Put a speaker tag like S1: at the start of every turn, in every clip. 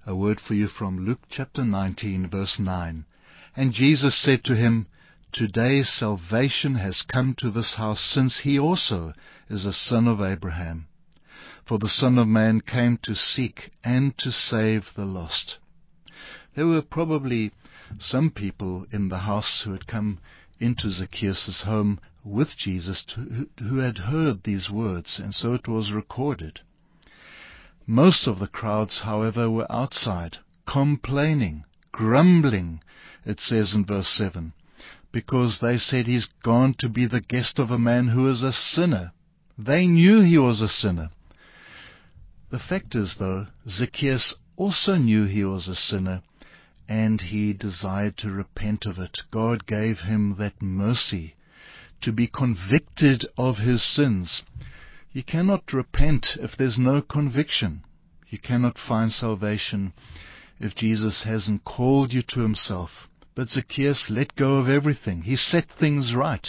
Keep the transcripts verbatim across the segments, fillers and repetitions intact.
S1: A word for you from Luke chapter nineteen, verse nine. And Jesus said to him, Today salvation has come to this house, since he also is a son of Abraham. For the Son of Man came to seek and to save the lost. There were probably some people in the house who had come into Zacchaeus' home with Jesus to, who had heard these words, and so it was recorded. Most of the crowds, however, were outside, complaining, grumbling, it says in verse seven, because they said he's gone to be the guest of a man who is a sinner. They knew he was a sinner. The fact is, though, Zacchaeus also knew he was a sinner, and he desired to repent of it. God gave him that mercy to be convicted of his sins. You cannot repent if there's no conviction. You cannot find salvation if Jesus hasn't called you to himself. But Zacchaeus let go of everything. He set things right.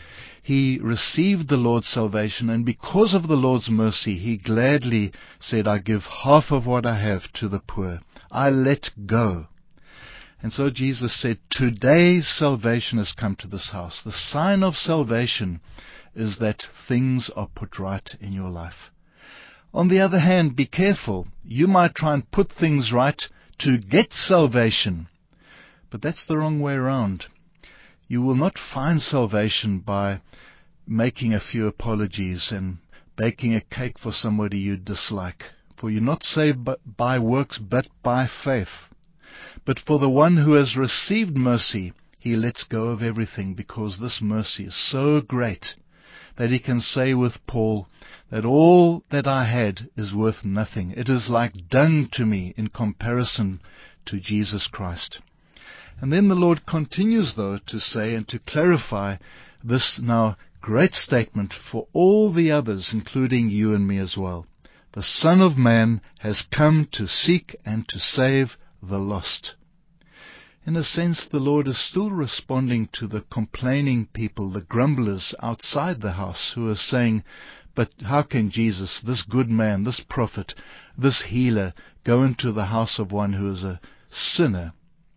S1: He received the Lord's salvation, and because of the Lord's mercy, he gladly said, I give half of what I have to the poor. I let go. And so Jesus said, Today salvation has come to this house. The sign of salvation is that things are put right in your life. On the other hand, be careful. You might try and put things right to get salvation. But that's the wrong way around. You will not find salvation by making a few apologies and baking a cake for somebody you dislike. For you're not saved by works, but by faith. But for the one who has received mercy, he lets go of everything, because this mercy is so great that he can say with Paul that all that I had is worth nothing. It is like dung to me in comparison to Jesus Christ. And then the Lord continues, though, to say and to clarify this now great statement for all the others, including you and me as well. The Son of Man has come to seek and to save the lost. In a sense, the Lord is still responding to the complaining people, the grumblers outside the house, who are saying, but how can Jesus, this good man, this prophet, this healer, go into the house of one who is a sinner?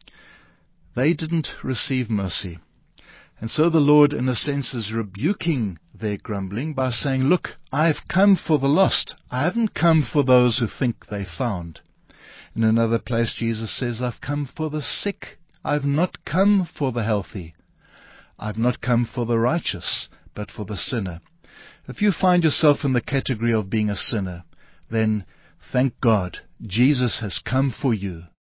S1: They didn't receive mercy. And so the Lord, in a sense, is rebuking their grumbling by saying, look, I've come for the lost. I haven't come for those who think they found. In another place, Jesus says, I've come for the sick. I've not come for the healthy. I've not come for the righteous, but for the sinner. If you find yourself in the category of being a sinner, then thank God, Jesus has come for you.